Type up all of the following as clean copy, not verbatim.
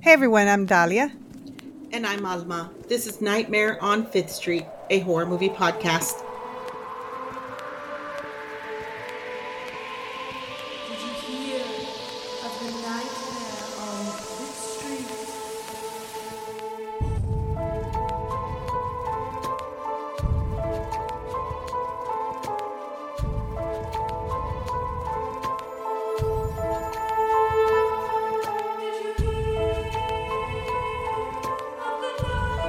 Hey everyone, I'm Dahlia. And I'm Alma. This is Nightmare on Fifth Street, a horror movie podcast. Did you hear of the nightmare on Fifth Street? Did you hear of the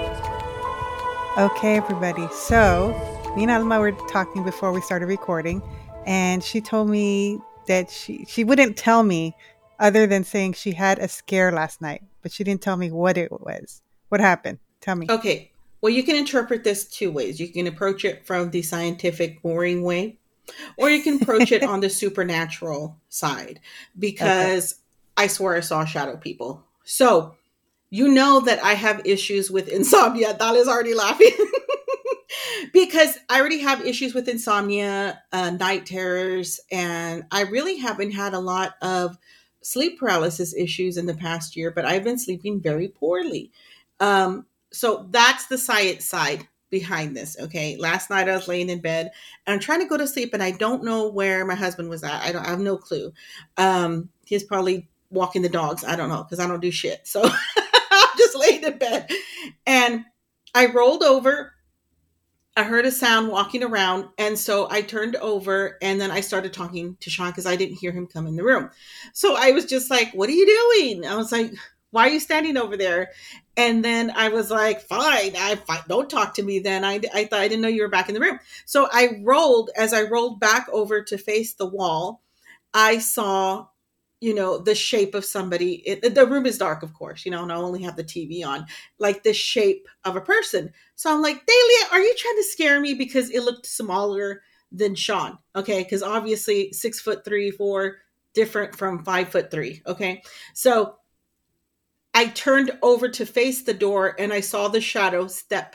Okay, everybody. So, me and Alma were nightmare talking before we started recording, and she told me that she wouldn't tell me other than saying she had a scare last night, but she didn't tell me what it was. What happened? Tell me. Okay, well, you can interpret this two ways. You can approach it from the scientific, boring way, or you can approach it on the supernatural side, Okay. because I swear I saw shadow people. So, you know that I have issues with insomnia. Dalia's already laughing. Because I already have issues with insomnia, night terrors, and I really haven't had a lot of sleep paralysis issues in the past year, but I've been sleeping very poorly. So that's the science side behind this. Okay. Last night I was laying in bed and I'm trying to go to sleep and I don't know where my husband was at. I have no clue. He's probably walking the dogs. I don't know because I don't do shit. So I'm just laying in bed and I rolled over. I heard a sound walking around. And so I turned over and then I started talking to Sean because I didn't hear him come in the room. So I was just like, what are you doing? I was like, why are you standing over there? And then I was like, fine, don't talk to me then. I thought I didn't know you were back in the room. So as I rolled back over to face the wall, I saw, the shape of somebody. The room is dark, of course, and I only have the TV on, like the shape of a person. So I'm like, Dahlia, are you trying to scare me? Because it looked smaller than Sean. Okay. Because obviously 6'3", 4", different from 5'3". Okay. So I turned over to face the door and I saw the shadow step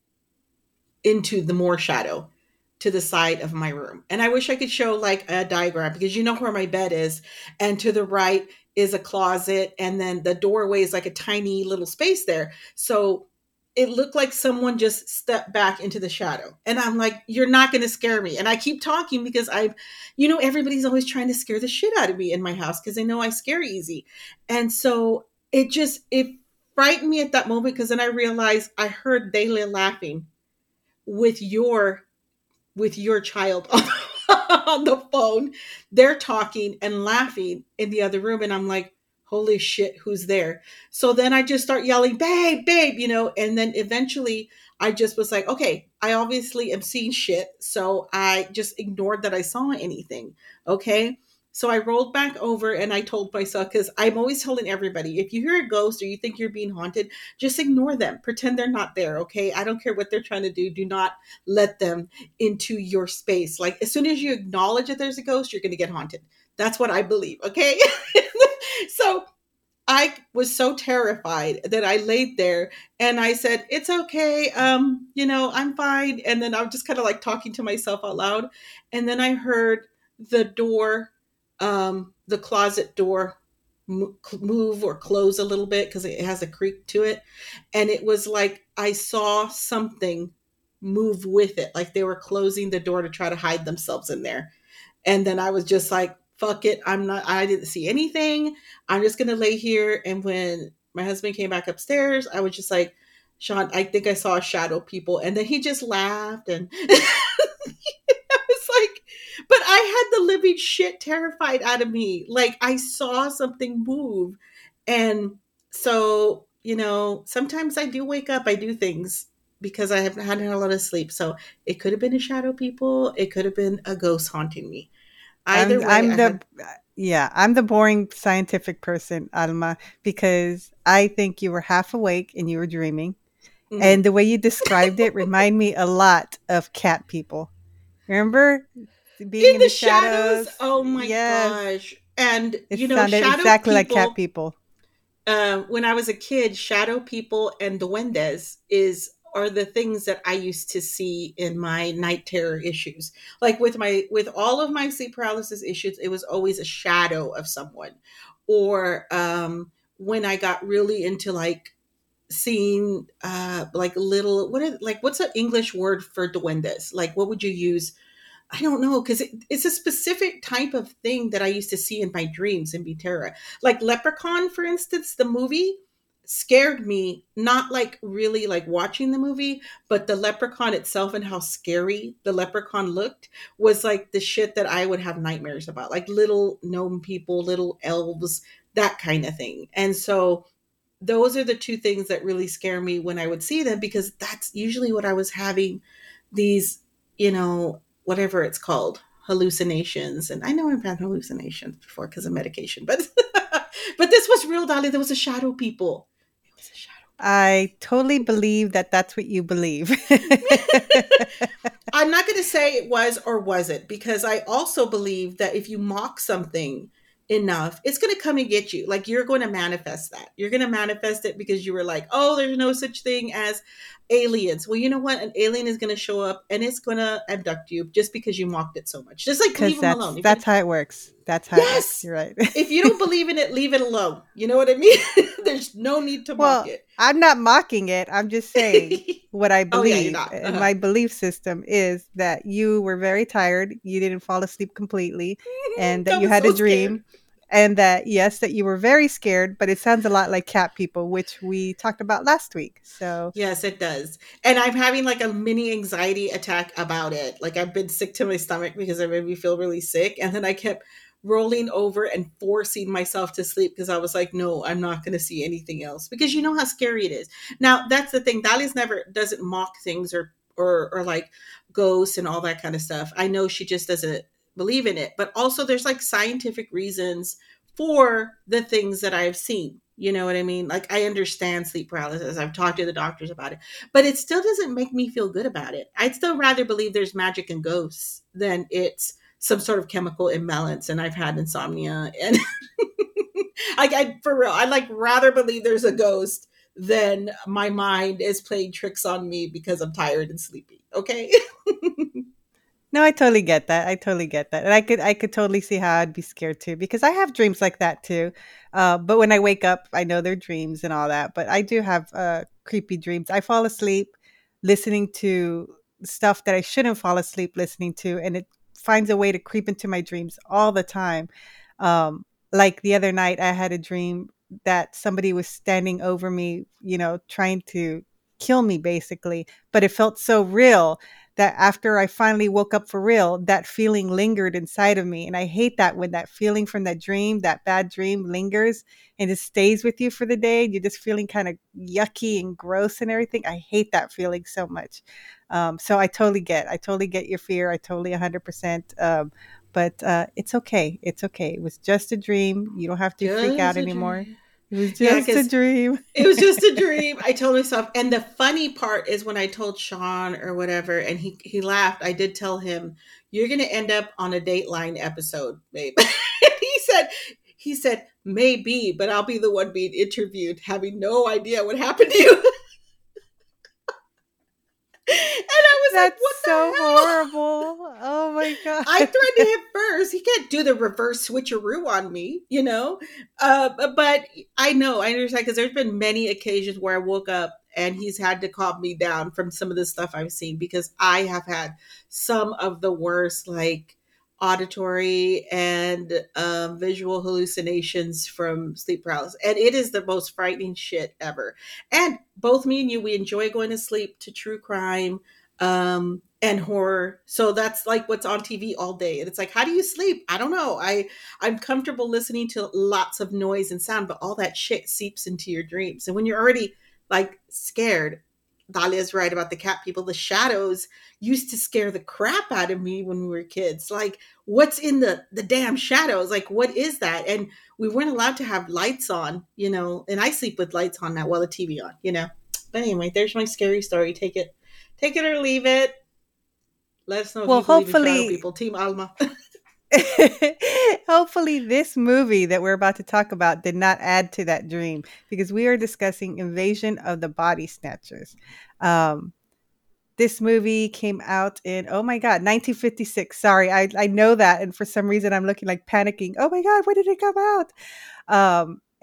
into the more shadow to the side of my room. And I wish I could show like a diagram because you know where my bed is. And to the right is a closet. And then the doorway is like a tiny little space there. So it looked like someone just stepped back into the shadow. And I'm like, you're not going to scare me. And I keep talking because everybody's always trying to scare the shit out of me in my house because they know I scare easy. And so it frightened me at that moment because then I realized I heard Dayla laughing with your child on the phone. They're talking and laughing in the other room and I'm like, holy shit, who's there? So then I just start yelling, babe, babe, and then eventually I just was like, okay, I obviously am seeing shit, so I just ignored that I saw anything. Okay. So I rolled back over and I told myself, because I'm always telling everybody, if you hear a ghost or you think you're being haunted, just ignore them, pretend they're not there. Okay. I don't care what they're trying to do. Do not let them into your space. Like as soon as you acknowledge that there's a ghost, you're going to get haunted. That's what I believe. Okay. So I was so terrified that I laid there and I said, it's okay. I'm fine. And then I was just kind of like talking to myself out loud. And then I heard the door, the closet door move or close a little bit because it has a creak to it. And it was like I saw something move with it, like they were closing the door to try to hide themselves in there. And then I was just like, fuck it. I didn't see anything. I'm just going to lay here. And when my husband came back upstairs, I was just like, Sean, I think I saw shadow people. And then he just laughed. And it's like, but I had the living shit terrified out of me. Like I saw something move. And so, sometimes I do wake up, I do things because I haven't had a lot of sleep. So it could have been a shadow people. It could have been a ghost haunting me. Either I'm way, I'm I the had. yeah, I'm the boring scientific person, Alma, because I think you were half awake and you were dreaming. Mhm. And the way you described it remind me a lot of cat people. Remember being In in the the shadows, shadows? oh my Yes. gosh. And, It sounded shadow exactly like cat people, people. when I was a kid, shadow people and duendes are the things that I used to see in my night terror issues. Like with all of my sleep paralysis issues, it was always a shadow of someone, or when I got really into like seeing like little what's an English word for duendes? Like what would you use? I don't know because it's a specific type of thing that I used to see in my dreams in Biterra. Like Leprechaun, for instance, the movie scared me, not like really like watching the movie, but the leprechaun itself and how scary the leprechaun looked was like the shit that I would have nightmares about, like little gnome people, little elves, that kind of thing. And so those are the two things that really scare me when I would see them because that's usually what I was having these, whatever it's called, hallucinations. And I know I've had hallucinations before because of medication, but but this was real, Dolly. There was a shadow people. It was a shadow. I totally believe that that's what you believe. I'm not going to say it was or wasn't because I also believe that if you mock something enough, it's going to come and get you. Like you're going to manifest that. You're going to manifest it because you were like, oh, there's no such thing as aliens. Well, you know what? An alien is going to show up and it's going to abduct you just because you mocked it so much. Just like leave Because them that's alone. that's how it works. That's how it works. Yes. You're right. If you don't believe in it, leave it alone. You know what I mean? There's no need to mock Well, it. I'm not mocking it. I'm just saying what I Oh yeah, you're believe. not. And my belief system is that you were very tired, you didn't fall asleep completely, and that I you was had a so scared. dream. And that, yes, that you were very scared, but it sounds a lot like cat people, which we talked about last week. So, Yes, it does. And I'm having like a mini anxiety attack about it. Like I've been sick to my stomach because it made me feel really sick. And then I kept rolling over and forcing myself to sleep because I was like, no, I'm not going to see anything else because you know how scary it is. Now, that's the thing. Dali's never doesn't mock things or like ghosts and all that kind of stuff. I know she just doesn't believe in it. But also there's like scientific reasons for the things that I've seen. You know what I mean? Like I understand sleep paralysis. I've talked to the doctors about it, but it still doesn't make me feel good about it. I'd still rather believe there's magic and ghosts than it's some sort of chemical imbalance and I've had insomnia and I for real, I like rather believe there's a ghost than my mind is playing tricks on me because I'm tired and sleepy. Okay? no, I totally get that. I totally get that. And I could totally see how I'd be scared too because I have dreams like that too. But when I wake up, I know they're dreams and all that, but I do have creepy dreams. I fall asleep listening to stuff that I shouldn't fall asleep listening to, and it finds a way to creep into my dreams all the time. Um, like the other night, I had a dream that somebody was standing over me, trying to kill me basically, but it felt so real that after I finally woke up for real, that feeling lingered inside of me. And I hate that when that feeling from that dream, that bad dream lingers and it stays with you for the day. And you're just feeling kind of yucky and gross and everything. I hate that feeling so much. So I totally get your fear. I totally 100%. But it's okay. It's okay. It was just a dream. You don't have to freak out Just a anymore. dream. It was Yeah, just a because dream. it was just a dream. I told myself. And the funny part is when I told Sean or whatever, and he laughed. I did tell him, "You're going to end up on a Dateline episode, babe." he said, "Maybe, but I'll be the one being interviewed, having no idea what happened to you." And I was like, That's "What so the hell?" horrible. Oh my God. I threatened him first. He can't do the reverse switcheroo on me, you know? But I understand because there's been many occasions where I woke up and he's had to calm me down from some of the stuff I've seen because I have had some of the worst, like, auditory and visual hallucinations from sleep paralysis. And it is the most frightening shit ever. And both me and you, we enjoy going to sleep to true crime. And horror. So that's like what's on TV all day. And it's like, how do you sleep? I don't know. I'm comfortable listening to lots of noise and sound, but all that shit seeps into your dreams. And when you're already like scared, Dahlia's right about the cat people. The shadows used to scare the crap out of me when we were kids. Like, what's in the damn shadows? Like, what is that? And we weren't allowed to have lights on, and I sleep with lights on now, well, the TV on. But anyway, there's my scary story. Take it or leave it. Let us know if Well, you believe in shadow hopefully people. Team Alma. hopefully this movie that we're about to talk about did not add to that dream because we are discussing Invasion of the Body Snatchers. Um, this movie came out in, oh my God, 1956. Sorry, I know that. And for some reason, I'm looking like panicking. Oh my God, when did it come out?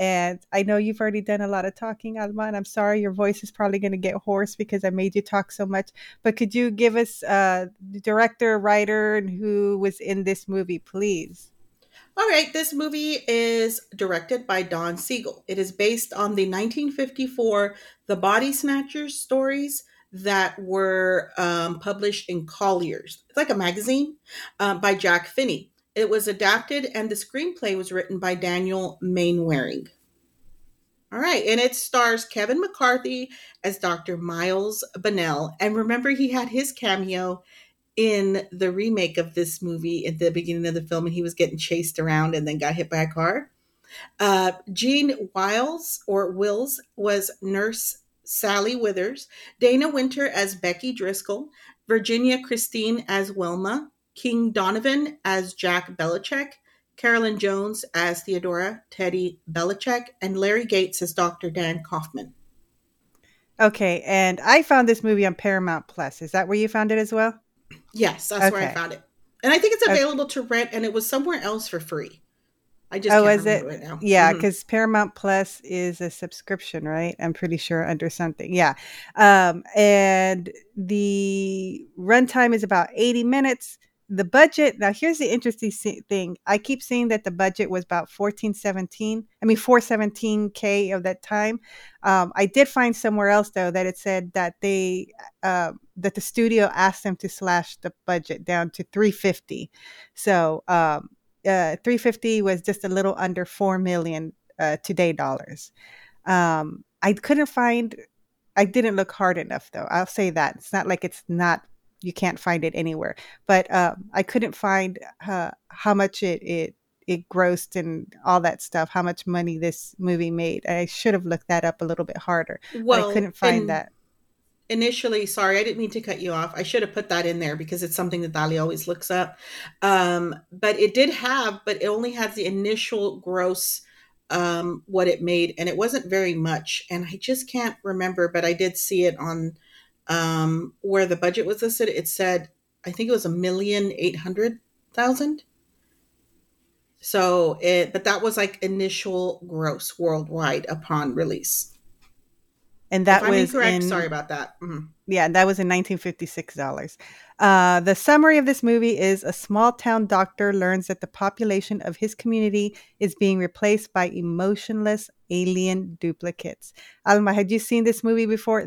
And I know you've already done a lot of talking, Alma, and I'm sorry your voice is probably going to get hoarse because I made you talk so much. But could you give us the director, writer, and who was in this movie, please? All right, this movie is directed by Don Siegel. It is based on the 1954 The Body Snatchers stories that were published in Collier's. It's like a magazine by Jack Finney. It was adapted, and the screenplay was written by Daniel Mainwaring. All right, and it stars Kevin McCarthy as Dr. Miles Bennell. And remember, he had his cameo in the remake of this movie at the beginning of the film, and he was getting chased around and then got hit by a car. Jean Wiles or Wills was Nurse Sally Withers, Dana Winter as Becky Driscoll, Virginia Christine as Wilma, King Donovan as Jack Belichick, Carolyn Jones as Theodora Teddy Belichick, and Larry Gates as Dr. Dan Kaufman. Okay, and I found this movie on Paramount Plus. Is that where you found it as well? Yes, that's where I Okay. found it. And I think it's Okay. available to rent, and it was somewhere else for free. I just Oh, can't is it? remember right now. Yeah, Mhm. because Paramount Plus is a subscription, right? I'm pretty sure under something. Yeah. And the runtime is about 80 minutes. The budget, now here's the interesting thing. I keep seeing that the budget was about 417K of that time. I did find somewhere else though that it said that that the studio asked them to slash the budget down to 350. So 350 was just a little under 4 million today dollars. I couldn't find, I didn't look hard enough though. I'll say that. It's not like it's not, you can't find it anywhere, but I couldn't find how much it grossed and all that stuff, how much money this movie made. I should have looked that up a little bit harder, but I Well, couldn't find and that. initially, sorry, I didn't mean to cut you off. I should have put that in there because it's something that Dali always looks up. But it did have, but it only has the initial gross, what it made, and it wasn't very much. And I just can't remember, but I did see it on where the budget was listed. It said, I think it was 1,800,000. So it, but that was like initial gross worldwide upon release. And If that I'm was incorrect, sorry in about that. Mhm. Yeah, that was in 1956 dollars. The summary of this movie is a small town doctor learns that the population of his community is being replaced by emotionless alien duplicates. Alma, had you seen this movie before?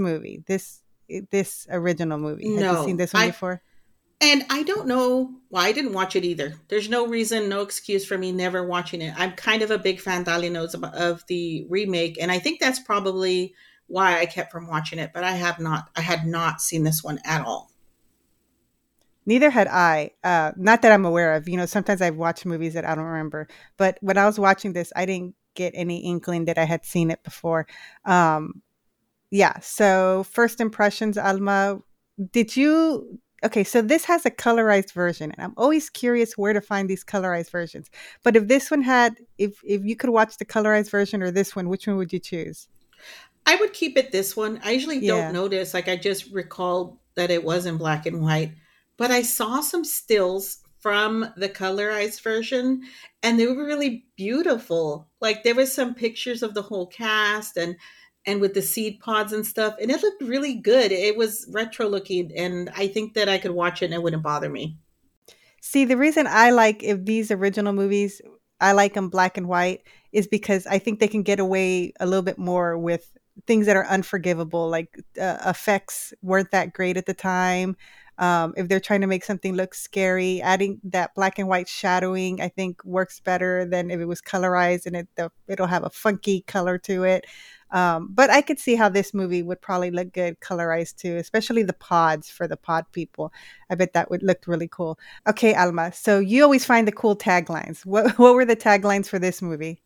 This original movie. Had you seen No, this one before? I don't know why I didn't watch it either. There's no reason, no excuse for me never watching it. I'm kind of a big fan, Dali knows, of the remake, and I think that's probably why I kept from watching it. But I had not seen this one at all. Neither had I. Not that I'm aware of. You know, sometimes I've watched movies that I don't remember. But when I was watching this, I didn't get any inkling that I had seen it before. Um, Yeah. So first impressions, Alma, did you okay, so this has a colorized version, and I'm always curious where to find these colorized versions. But if this one had if you could watch the colorized version or this one, which one would you choose? I would keep it this one. I usually don't Yeah. notice. Like I just recalled that it was in black and white, but I saw some stills from the colorized version and they were really beautiful. Like there was some pictures of the whole cast and with the seed pods and stuff and it looked really good. It was retro looking and I think that I could watch it and it wouldn't bother me. See, the reason I like if these original movies, I like them black and white is because I think they can get away a little bit more with things that are unforgivable, like effects weren't that great at the time. If they're trying to make something look scary, adding that black and white shadowing, I think works better than if it was colorized and it'll have a funky color to it. But I could see how this movie would probably look good colorized too, especially the pods for the pod people. I bet that would look really cool. Okay, Alma. So you always find the cool taglines. What were the taglines for this movie?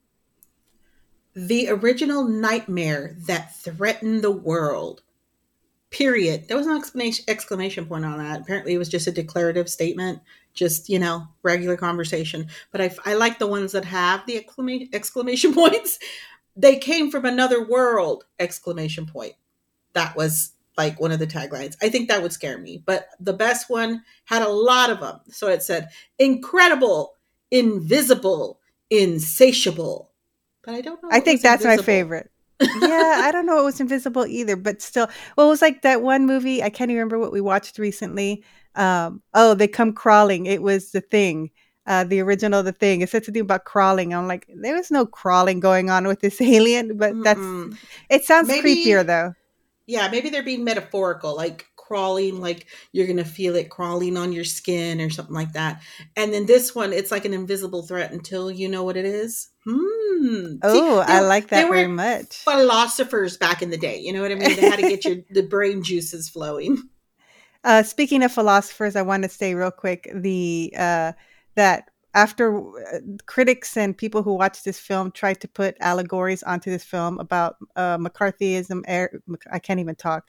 The original nightmare that threatened the world. Period. There was no exclamation point on that. Apparently, it was just a declarative statement, just regular conversation. But I like the ones that have the exclamation points. They came from another world! Exclamation point. That was like one of the taglines. I think that would scare me. But the best one had a lot of them. So it said, incredible, invisible, insatiable. but I don't know I what think was that's my invisible. favorite. Yeah, I don't know what was invisible either, but still, well, it was like that one movie. I can't even remember what we watched recently. Oh, they come crawling. It was The Thing, the original The Thing. It said something about crawling. I'm like, there was no crawling going on with this alien, but that's. Mm-mm. It sounds creepier Maybe, though. yeah, maybe they're being metaphorical, like crawling, like you're gonna feel it crawling on your skin or something like that. And then this one, it's like an invisible threat until you know what it is. See, Oh, I like they that very were much. philosophers back in the day. You know what I mean? They had to get the brain juices flowing. Speaking of philosophers, I want to say real quick that after critics and people who watched this film tried to put allegories onto this film about McCarthyism, I can't even talk,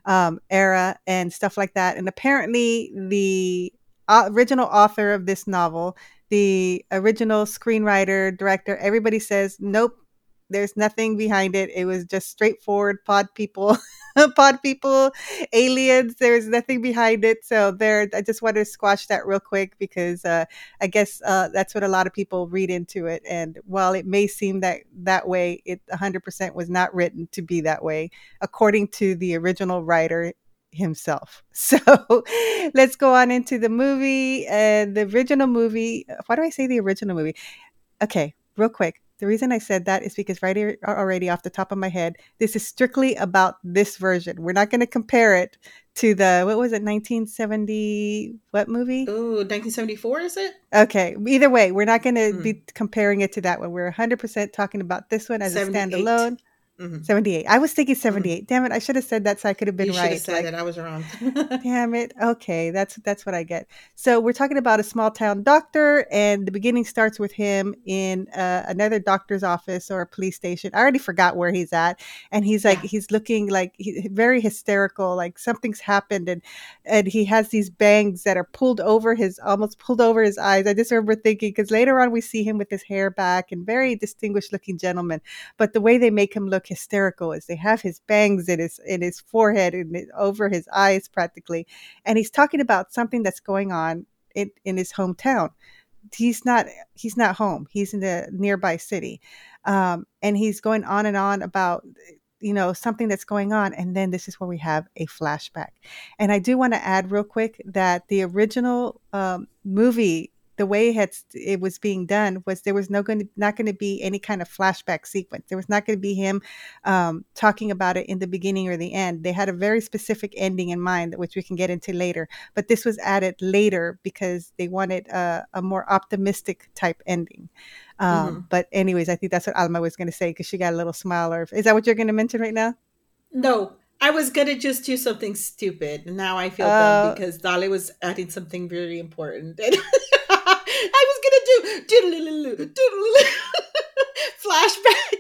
era and stuff like that, and apparently the original author of this novel, the original screenwriter, director, everybody says nope. There's nothing behind it. It was just straightforward pod people, pod people, aliens. There's nothing behind it. So there, I just wanted to squash that real quick because I guess that's what a lot of people read into it. And while it may seem that way, it 100% was not written to be that way, according to the original writer himself. So let's go on into the movie. The original movie. Why do I say the original movie? Okay, real quick. The reason I said that is because right here already off the top of my head, this is strictly about this version. We're not going to compare it to the, what was it, 1970, what movie? Ooh, 1974 is it? Okay, either way, we're not going to Mm, be comparing it to that one. We're 100% talking about this one as a 78. standalone. Mm-hmm. 78. I was thinking Mm-hmm. 78. Damn it, I should have said that so I could have been You should have right. said Like, it. I was wrong. damn it. Okay, that's what I get. So we're talking about a small town doctor, and the beginning starts with him in another doctor's office or a police station. I already forgot where he's at, and he's like Yeah. he's looking like very hysterical, like something's happened, and he has these bangs that are pulled over his almost pulled over his eyes. I just remember thinking because later on we see him with his hair back and very distinguished looking gentleman, but the way they make him look hysterical is they have his bangs in his forehead and over his eyes practically, and he's talking about something that's going on in his hometown. He's not he's not home. He's in a nearby city, and he's going on and on about something that's going on, and then this is where we have a flashback. And I do want to add real quick that the original movie, the way it was being done was there was not going to be any kind of flashback sequence. There was not going to be him talking about it in the beginning or the end. They had a very specific ending in mind, which we can get into later. But this was added later because they wanted a more optimistic type ending. Mm-hmm. But anyways, I think that's what Alma was going to say because she got a little smile. Or is that what you're going to mention right now? No, I was gonna just do something stupid, and now I feel dumb Uh, because Dolly was adding something very important. And I was gonna do doodle-loo, doodle-loo, flashback.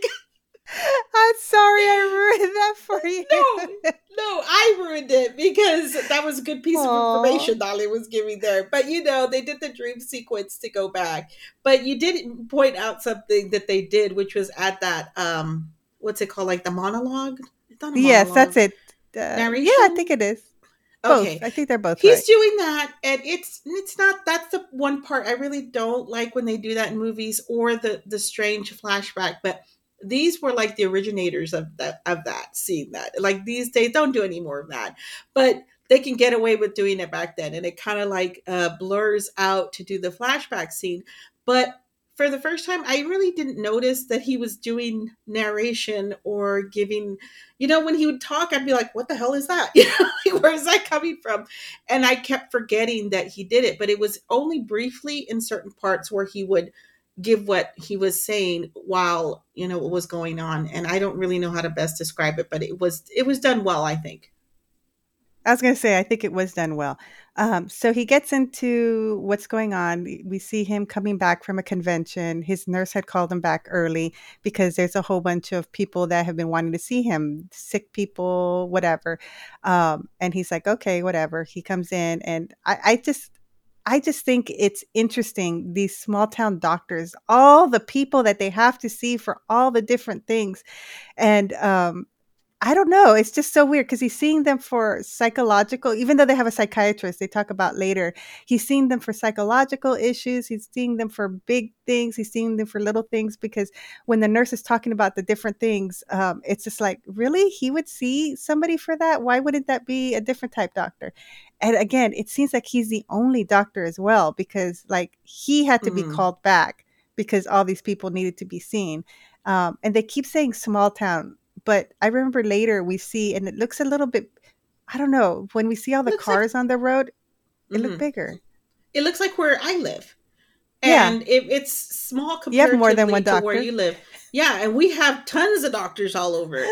I'm sorry I ruined that for No, you. no, I ruined it because that was a good piece of Aw. information Dolly was giving there. But they did the dream sequence to go back. But you did point out something that they did, which was at that what's it called, like the monologue? It's not a Yes, that's monologue. it. Yeah, I think Narration? it is. Both. Okay. I think they're both He's right. doing that, and it's not, that's the one part I really don't like when they do that in movies, or the strange flashback. But these were like the originators of that, seeing that. Like these days don't do any more of that. But they can get away with doing it back then, and it kind of like blurs out to do the flashback scene. But for the first time, I really didn't notice that he was doing narration or giving, when he would talk, I'd be like, what the hell is that? Like, where is that coming from? And I kept forgetting that he did it, but it was only briefly in certain parts where he would give what he was saying while, what was going on. And I don't really know how to best describe it, but it was done well, I think. I was going to say, I think it was done well. So he gets into what's going on. We see him coming back from a convention. His nurse had called him back early because there's a whole bunch of people that have been wanting to see him, sick people, whatever. And he's like, okay, whatever. He comes in, and I just think it's interesting, these small town doctors, all the people that they have to see for all the different things. And I don't know. It's just so weird because he's seeing them for psychological, even though they have a psychiatrist, they talk about later. He's seeing them for psychological issues. He's seeing them for big things. He's seeing them for little things because when the nurse is talking about the different things, it's just like, really? He would see somebody for that? Why wouldn't that be a different type doctor? And again, it seems like he's the only doctor as well because, like, he had to be Mm, called back because all these people needed to be seen. And they keep saying small town, but I remember later we see, and it looks a little bit, I don't know, when we see all the looks like cars on the road, it looked mhm. bigger. It looks like where I live, Yeah. and it's small You have more than comparatively one to where doctor. you live. Yeah, and we have tons of doctors all over.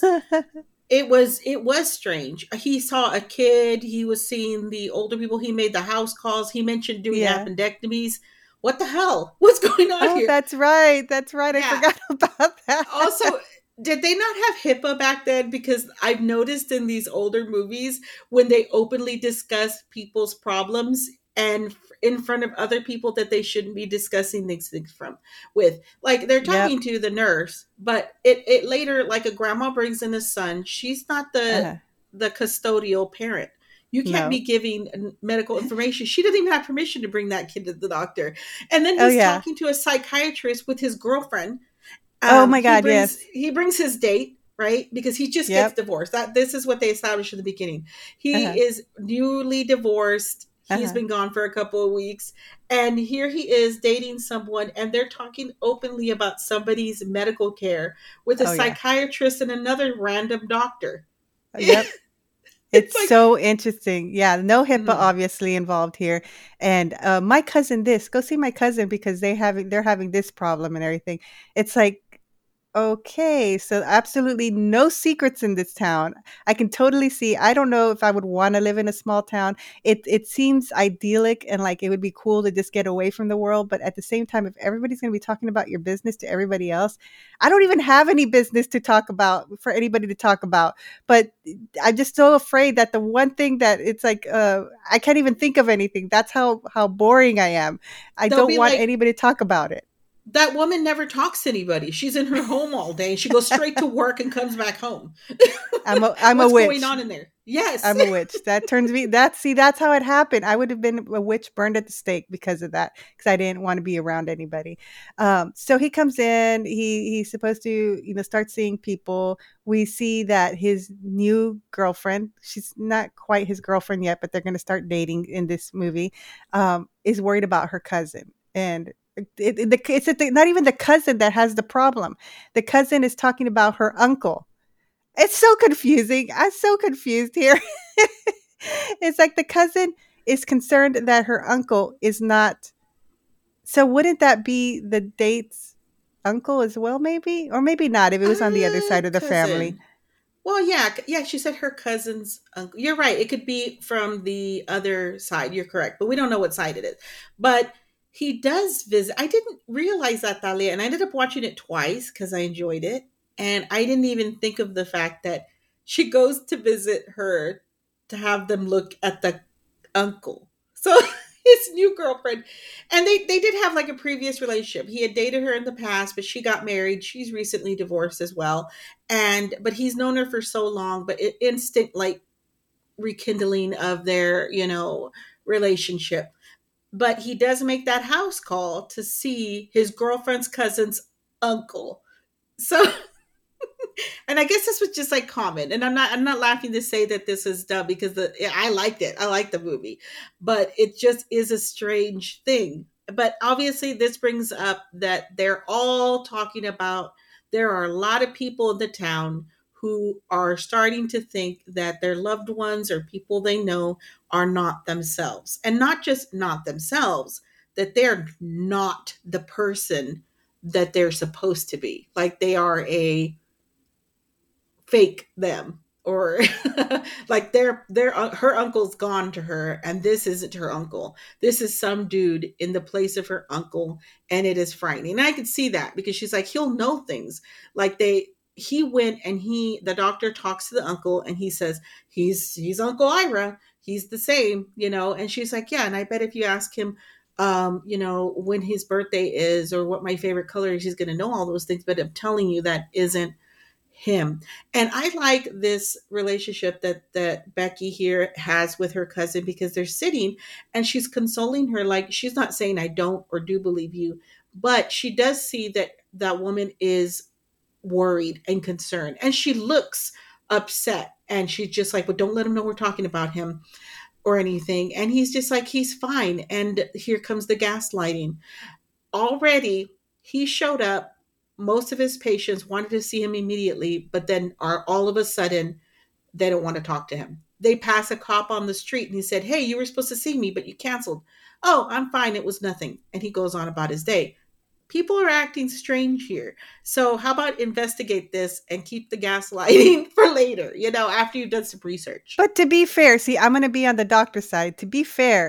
It was strange. He saw a kid. He was seeing the older people. He made the house calls. He mentioned doing Yeah. appendectomies. What the hell? What's going on Oh, here? that's right. That's right. I Yeah. forgot about Also, that. did they not have HIPAA back then? Because I've noticed in these older movies when they openly discuss people's problems and in front of other people that they shouldn't be discussing these things from with, like they're Yep. talking to the nurse, but it later, like a grandma brings in a son, she's not Uh-huh. the custodial parent. You can't be No. giving medical information. She doesn't even have permission to bring that kid to the doctor. And then Oh, he's yeah. talking to a psychiatrist with his girlfriend. Oh, my He God. brings Yes. he brings his date, right, because he just gets Yep. divorced. That This is what they established in the beginning. He Uh-huh. is newly divorced. He's Uh-huh. been gone for a couple of weeks, and here he is dating someone, and they're talking openly about somebody's medical care with a Oh, yeah. psychiatrist and another random doctor. Yep. It's It's like, so interesting. Yeah, no HIPAA mm, obviously involved here. And my cousin this, go see my cousin because they're having this problem and everything. It's like, okay, so absolutely no secrets in this town. I can totally see. I don't know if I would want to live in a small town. It seems idyllic and like it would be cool to just get away from the world, but at the same time, if everybody's going to be talking about your business to everybody else, I don't even have any business to talk about for anybody to talk about. But I'm just so afraid that the one thing that it's like I can't even think of anything. That's how boring I am. I they'll don't be want like, anybody to talk about it. that woman never talks to anybody. She's in her home all day. She goes straight to work and comes back home. I'm a What's going witch. on in there? Yes. I'm a witch. That turns me that see that's how it happened. I would have been a witch burned at the stake because of that because I didn't want to be around anybody. So he comes in. He's supposed to start seeing people. We see that his new girlfriend, she's not quite his girlfriend yet, but they're going to start dating in this movie. Is worried about her cousin and. Not even the cousin that has the problem. The cousin is talking about her uncle. It's so confusing. I'm so confused here. It's like the cousin is concerned that her uncle is not. So wouldn't that be the date's uncle as well, maybe? Or maybe not if it was on the other side of the family. Cousin. Well, yeah, yeah. She said her cousin's uncle. You're right. It could be from the other side. You're correct, but we don't know what side it is. But he does visit. I didn't realize that, Talia, and I ended up watching it twice because I enjoyed it, and I didn't even think of the fact that she goes to visit her to have them look at the uncle. So his new girlfriend, and they did have like a previous relationship. He had dated her in the past, but she got married. She's recently divorced as well, and but he's known her for so long, but instant like rekindling of their relationship. But he does make that house call to see his girlfriend's cousin's uncle. So, and I guess this was just like common, and I'm not laughing to say that this is dumb because I liked it. I liked the movie, but it just is a strange thing. But obviously this brings up that they're all talking about, there are a lot of people in the town who are starting to think that their loved ones or people they know are not themselves, and not just not themselves, that they're not the person that they're supposed to be, like they are a fake them, or like their her uncle's gone to her, and this isn't her uncle, this is some dude in the place of her uncle, and it is frightening. And I could see that because she's like, he'll know things, like he went and the doctor talks to the uncle and he says he's Uncle Ira, he's the same, and she's like, yeah, and I bet if you ask him when his birthday is or what my favorite color is, he's going to know all those things, but I'm telling you that isn't him. And I like this relationship that Becky here has with her cousin, because they're sitting and she's consoling her. Like, she's not saying I don't or do believe you, but she does see that that woman is worried and concerned, and she looks upset, and she's just like, but don't let him know we're talking about him or anything. And he's just like, he's fine. And here comes the gaslighting. Already he showed up. Most of his patients wanted to see him immediately, but then are all of a sudden they don't want to talk to him. They pass a cop on the street and he said, hey, you were supposed to see me, but you canceled. Oh, I'm fine, it was nothing. And he goes on about his day. People are acting strange here. So how about investigate this and keep the gaslighting for later, after you've done some research. But to be fair, see, I'm going to be on the doctor side. To be fair,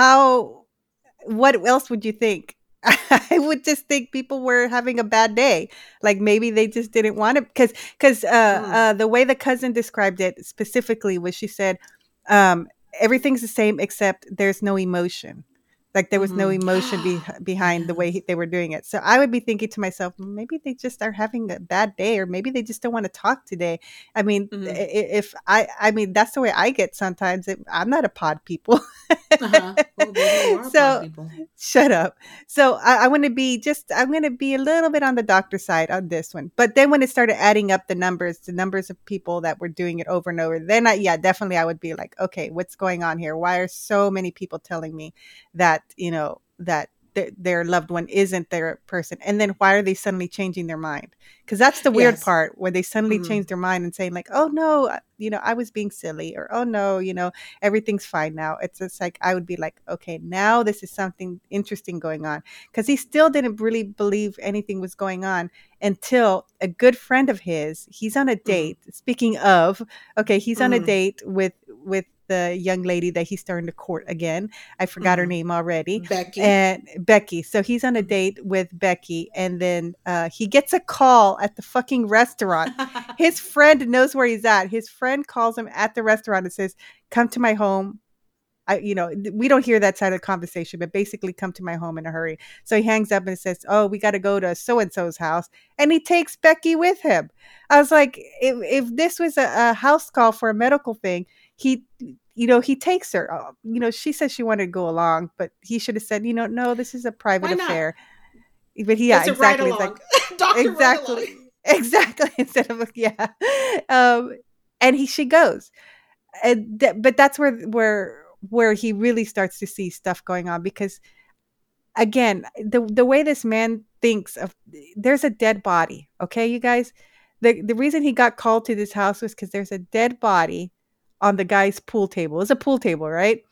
what else would you think? I would just think people were having a bad day. Like, maybe they just didn't want to, because the way the cousin described it specifically was, she said, um, everything's the same except there's no emotion. Like, there was no emotion behind the way Yes. they were doing it. So I would be thinking to myself, maybe they just are having a bad day, or maybe they just don't want to talk today. I mean, Mhm. if I mean, that's the way I get sometimes. I'm not a pod people. Uh-huh. Oh, baby, you are a pod So people. shut up. So I'm going to be a little bit on the doctor side on this one. But then when it started adding up the numbers of people that were doing it over and over, then definitely I would be like, okay, what's going on here? Why are so many people telling me that, that their loved one isn't their person? And then why are they suddenly changing their mind? Because that's the weird Yes. part, where they suddenly Mhm. change their mind and saying like, oh no, I was being silly, or oh no, everything's fine now. It's just like, I would be like, okay, now this is something interesting going on. Because he still didn't really believe anything was going on until a good friend of his, he's on a Mhm. date. Speaking of, okay, he's on a Mhm. date with the young lady that he's starting to court again. I forgot her Mhm. name already. Becky. And Becky. So he's on a date with Becky, and then he gets a call at the fucking restaurant. His friend knows where he's at. His friend calls him at the restaurant and says, come to my home. We don't hear that side of the conversation, but basically, come to my home in a hurry. So he hangs up and says, oh, we got to go to so-and-so's house. And he takes Becky with him. I was like, if this was a house call for a medical thing, he, he takes her. She says she wanted to go along, but he should have said, no, this is a private Why not? affair. But yeah, It's a ride exactly. It's like, along. Doctor ride along. exactly, exactly. Instead of, yeah. Um, and she goes. But that's where he really starts to see stuff going on, because again, the way this man thinks of, there's a dead body. Okay, you guys, the reason he got called to this house was because there's a dead body on the guy's pool table. It's a pool table, right?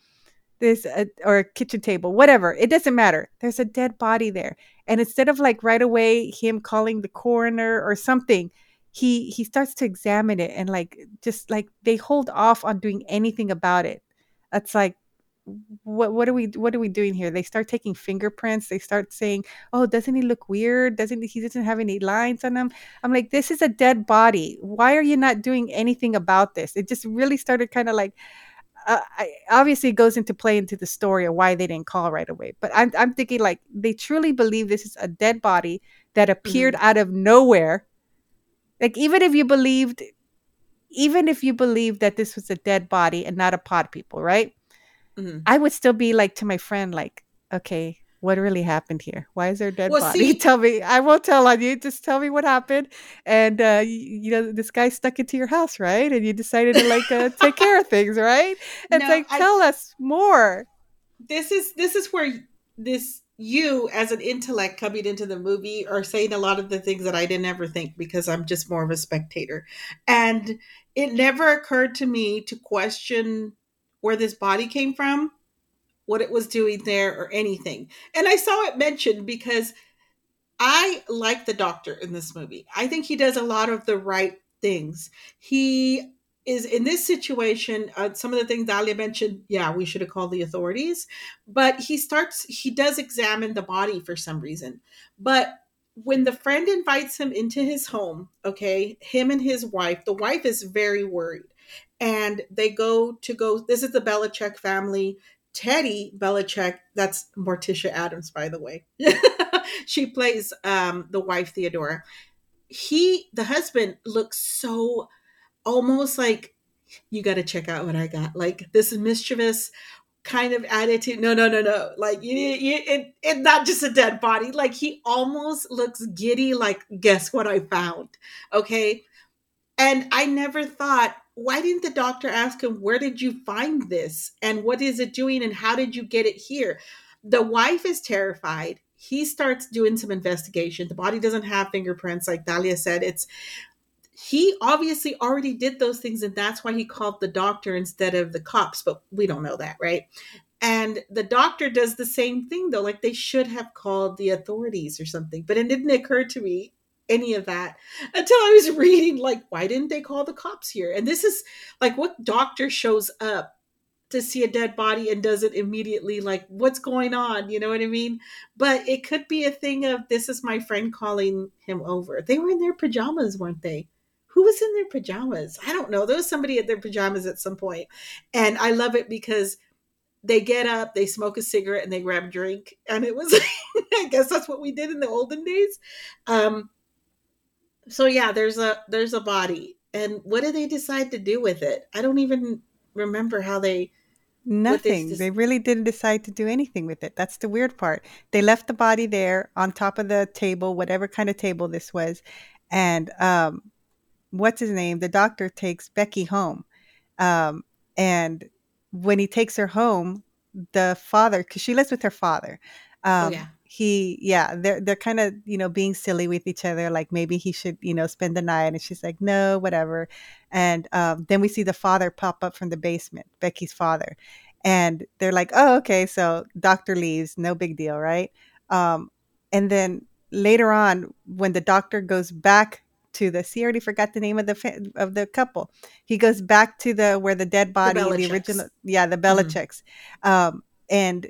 Or a kitchen table, whatever. It doesn't matter. There's a dead body there. And instead of like right away him calling the coroner or something, he starts to examine it, and like, just like, they hold off on doing anything about it. That's like, what are we doing here? They start taking fingerprints. They start saying, oh, doesn't he look weird? Doesn't have any lines on him? I'm like, this is a dead body. Why are you not doing anything about this? It just really started kind of like, obviously it goes into play into the story of why they didn't call right away. But I'm thinking like, they truly believe this is a dead body that appeared Mhm. out of nowhere. Like, even if you believe that this was a dead body and not a pod people, right? Mhm. I would still be like to my friend, like, okay, what really happened here? Why is there a dead Well, body? see, Tell me. I won't tell on you. Just tell me what happened. And this guy stuck into your house, right? And you decided to like take care of things, right? It's no, like, tell us more. this is where this you as an intellect coming into the movie are saying a lot of the things that I didn't ever think, because I'm just more of a spectator. And it never occurred to me to question where this body came from, what it was doing there, or anything. And I saw it mentioned because I like the doctor in this movie. I think he does a lot of the right things. He is in this situation. Some of the things Dahlia mentioned, yeah, we should have called the authorities. But he does examine the body for some reason. But when the friend invites him into his home, okay, him and his wife, the wife is very worried. And they this is the Belichick family. Teddy Belichick, that's Morticia Adams, by the way. She plays the wife Theodora. the husband looks so almost like, you got to check out what I got. Like this mischievous kind of attitude. No, no, no, no. Like it not just a dead body. Like he almost looks giddy. Like, guess what I found? Okay. And I never thought, why didn't the doctor ask him, where did you find this? And what is it doing? And how did you get it here? The wife is terrified. He starts doing some investigation. The body doesn't have fingerprints, like Dahlia said. It's he obviously already did those things, and that's why he called the doctor instead of the cops, but we don't know that, right? And the doctor does the same thing though, like they should have called the authorities or something, but it didn't occur to me any of that until I was reading, like, why didn't they call the cops here? And this is like, what doctor shows up to see a dead body and doesn't immediately, like, what's going on, you know what I mean? But it could be a thing of, this is my friend calling him over. They were in their pajamas, weren't they? Who was in their pajamas? I don't know. There was somebody in their pajamas at some point. And I love it because they get up, they smoke a cigarette, and they grab a drink. And it was, I guess that's what we did in the olden days. Um, so yeah, there's a body. And what did they decide to do with it? I don't even remember how they what they Nothing. They really didn't decide to do anything with it. That's the weird part. They left the body there on top of the table, whatever kind of table this was. And what's his name? The doctor takes Becky home. Um, and when he takes her home, the father, because she lives with her father, Oh yeah. yeah, they're kind of, being silly with each other. Like maybe he should, spend the night. And she's like, no, whatever. And then we see the father pop up from the basement, Becky's father. And they're like, oh, okay. So doctor leaves, no big deal, right? Um, and then later on, when the doctor goes back to the, see, I already forgot the name of of the couple. He goes back to the where the dead The body, the Belichicks. original, yeah, the Mhm. Belichicks, and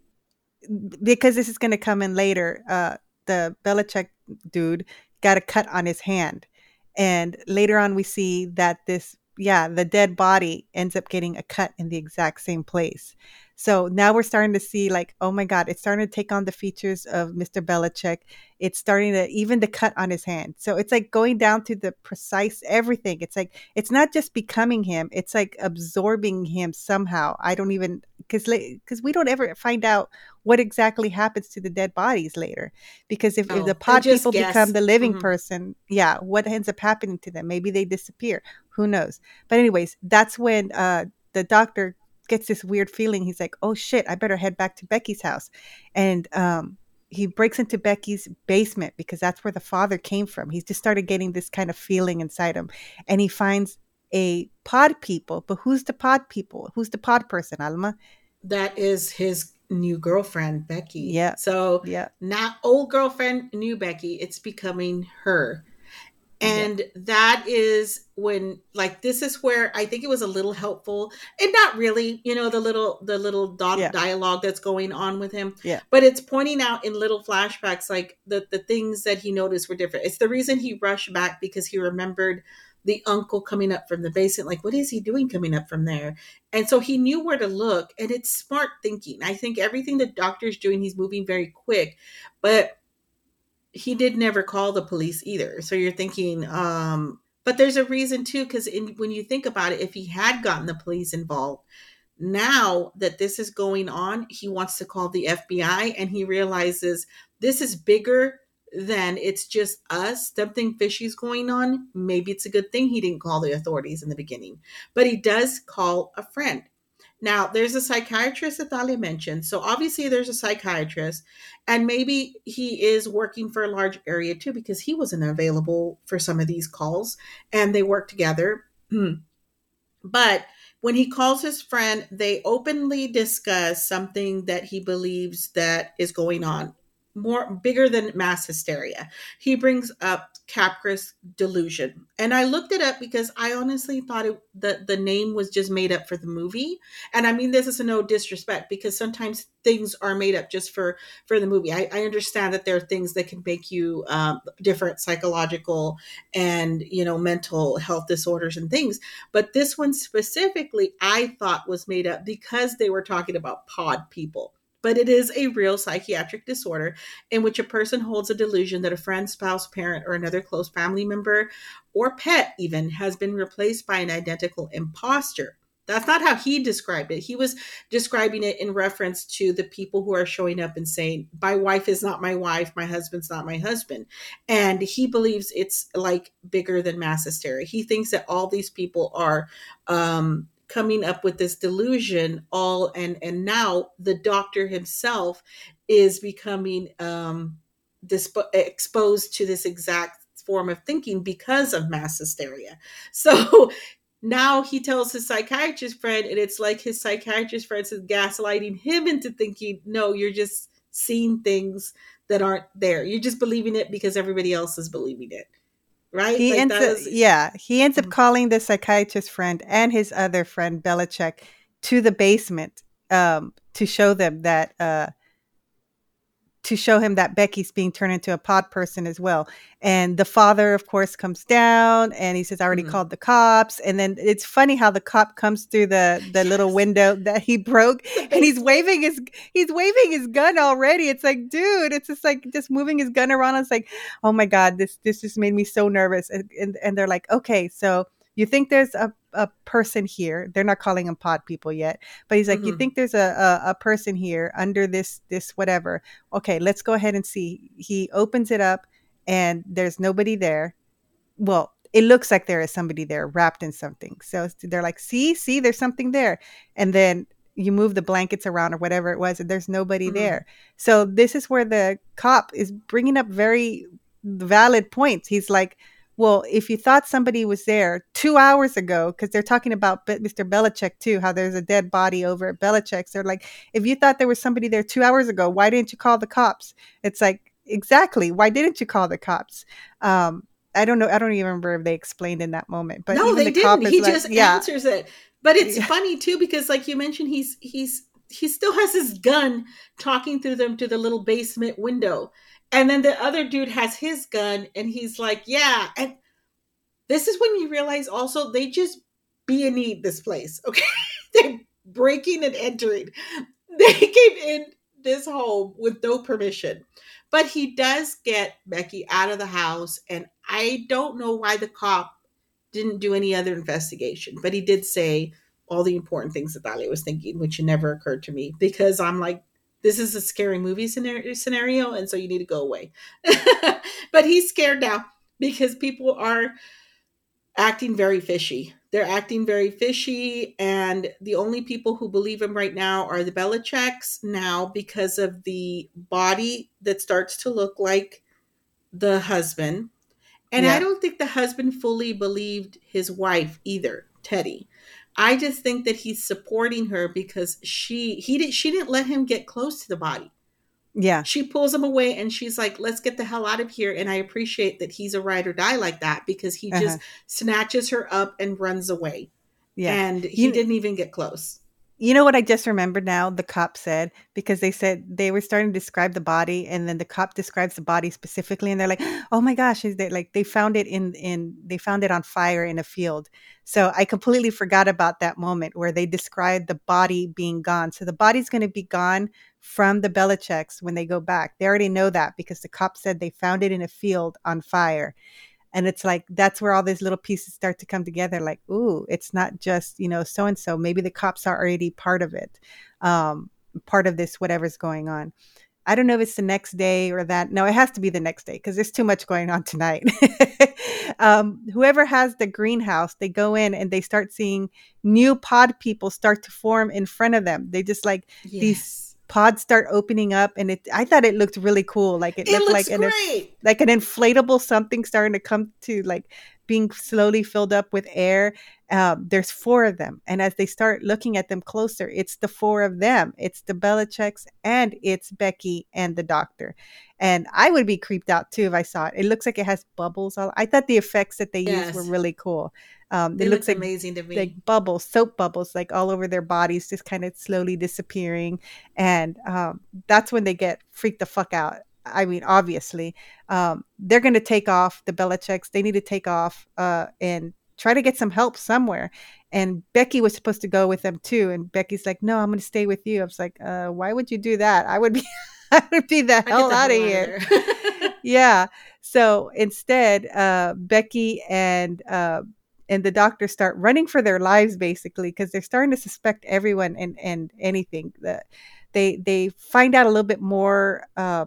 because this is going to come in later, the Belichick dude got a cut on his hand. And later on, we see that the dead body ends up getting a cut in the exact same place. So now we're starting to see, like, oh my God, it's starting to take on the features of Mr. Belichick. It's starting to, even the cut on his hand. So it's like going down to the precise everything. It's like, it's not just becoming him, it's like absorbing him somehow. I don't even, because we don't ever find out what exactly happens to the dead bodies later. Because if the Oh, they pod just people become guess. the living Mhm. person, yeah, what ends up happening to them? Maybe they disappear. Who knows? But anyways, that's when the doctor gets this weird feeling. He's like, oh shit, I better head back to Becky's house. And he breaks into Becky's basement because that's where the father came from. He's just started getting this kind of feeling inside him. And he finds a pod people. But who's the pod people? Who's the pod person, Alma? That is his new girlfriend, Becky. Yeah. So Yeah. not old girlfriend, new Becky. It's becoming her. Yeah. And that is when, like, this is where I think it was a little helpful, and not really, the little Yeah. dialogue that's going on with him, Yeah. but it's pointing out in little flashbacks, like the things that he noticed were different. It's the reason he rushed back, because he remembered the uncle coming up from the basement. Like, what is he doing coming up from there? And so he knew where to look, and it's smart thinking. I think everything the doctor's doing, he's moving very quick, but he did never call the police either. So you're thinking, but there's a reason too, because when you think about it, if he had gotten the police involved, now that this is going on, he wants to call the FBI, and he realizes this is bigger than it's just us. Something fishy's going on. Maybe it's a good thing he didn't call the authorities in the beginning, but he does call a friend. Now, there's a psychiatrist that Thalia mentioned. So obviously there's a psychiatrist, and maybe he is working for a large area too, because he wasn't available for some of these calls, and they work together. But when he calls his friend, they openly discuss something that he believes that is going on, more bigger than mass hysteria. He brings up Capgras delusion. And I looked it up because I honestly thought the name was just made up for the movie. And I mean, this is no disrespect, because sometimes things are made up just for the movie. I understand that there are things that can make you different psychological and mental health disorders and things, but this one specifically, I thought was made up because they were talking about pod people. but it is a real psychiatric disorder in which a person holds a delusion that a friend, spouse, parent, or another close family member or pet even has been replaced by an identical imposter. That's not how he described it. He was describing it in reference to the people who are showing up and saying, my wife is not my wife, my husband's not my husband. And he believes it's like bigger than mass hysteria. He thinks that all these people are coming up with this delusion all, and now the doctor himself is becoming exposed to this exact form of thinking because of mass hysteria. So now he tells his psychiatrist friend, and it's like his psychiatrist friend is gaslighting him into thinking, no, you're just seeing things that aren't there. You're just believing it because everybody else is believing it. Right? He Like ends that up, was. yeah, he ends up Mhm. calling the psychiatrist friend and his other friend Belichick to the basement, to show them that to show him that Becky's being turned into a pod person as well. And the father, of course, comes down and he says, I already Mhm. called the cops. And then it's funny how the cop comes through the little Yes. window that he broke, The and basement. he's waving his gun already. It's like, dude, it's just like just moving his gun around. It's like, oh my God, this just made me so nervous. And they're like, okay, so you think there's a person here. They're not calling them pod people yet, but he's like, you Mhm. think there's a person here under this whatever. Okay, let's go ahead and see. He opens it up and there's nobody there. Well, it looks like there is somebody there wrapped in something. So they're like, see, there's something there. And then you move the blankets around or whatever it was, and there's nobody Mhm. there. So this is where the cop is bringing up very valid points. He's like, well, if you thought somebody was there 2 hours ago, because they're talking about Mr. Belichick too, how there's a dead body over at Belichick's. They're like, if you thought there was somebody there 2 hours ago, why didn't you call the cops? It's like, exactly. Why didn't you call the cops? Um, I don't know. I don't even remember if they explained in that moment, but No, even they the didn't. cop is He like, just yeah, answers it. But it's yeah, funny too because like you mentioned he still has his gun talking through them to the little basement window. And then the other dude has his gun and he's like, "Yeah." And this is when you realize also they just B&E this place. Okay. They're breaking and entering. They came in this home with no permission. But he does get Becky out of the house. And I don't know why the cop didn't do any other investigation, but he did say all the important things that Dahlia was thinking, which never occurred to me because I'm like, this is a scary movie scenario, and so you need to go away. But he's scared now because people are acting very fishy. They're acting very fishy, and the only people who believe him right now are the Belichicks now because of the body that starts to look like the husband. And I yeah, don't think the husband fully believed his wife either, Teddy. I just think that he's supporting her because she didn't let him get close to the body. yeah, She pulls him away and she's like, let's get the hell out of here. And I appreciate that he's a ride or die like that because he uh-huh, just snatches her up and runs away. yeah. And he You didn't even get close. You know what I just remembered now? The cop said, because they said they were starting to describe the body, and then the cop describes the body specifically, and they're like, "Oh my gosh!" Is they like they found it they found it on fire in a field. So I completely forgot about that moment where they described the body being gone. So the body's going to be gone from the Belichicks when they go back. They already know that because the cop said they found it in a field on fire. And it's like that's where all these little pieces start to come together, like, ooh, it's not just, so and so, maybe the cops are already part of it, um part of this whatever's going on. I don't know if it's the next day or that. No, it has to be the next day because there's too much going on tonight. Whoever has the greenhouse, they go in and they start seeing new pod people start to form in front of them. They just like these Yes. pods start opening up, and I thought it looked really cool. Like it It looked looks great. like an inflatable something starting to come to like being slowly filled up with air. There's four of them, and as they start looking at them closer, it's the four of them. It's the Belichicks and it's Becky and the doctor. And I would be creeped out too if I saw it. It looks like it has bubbles. I thought the effects that they used were Yes. really cool. It They looks looked like amazing to like me. bubbles, soap bubbles, like all over their bodies, just kind of slowly disappearing. And that's when they get freaked the fuck out. I mean, obviously, they're going to take off the Belichicks. They need to take off, and try to get some help somewhere. And Becky was supposed to go with them too. And Becky's like, no, I'm going to stay with you. I was like, why would you do that? I would be, I would be the I get hell the out of hell out of here. there. Yeah. So instead, Becky and the doctor start running for their lives basically because they're starting to suspect everyone and anything. They find out a little bit more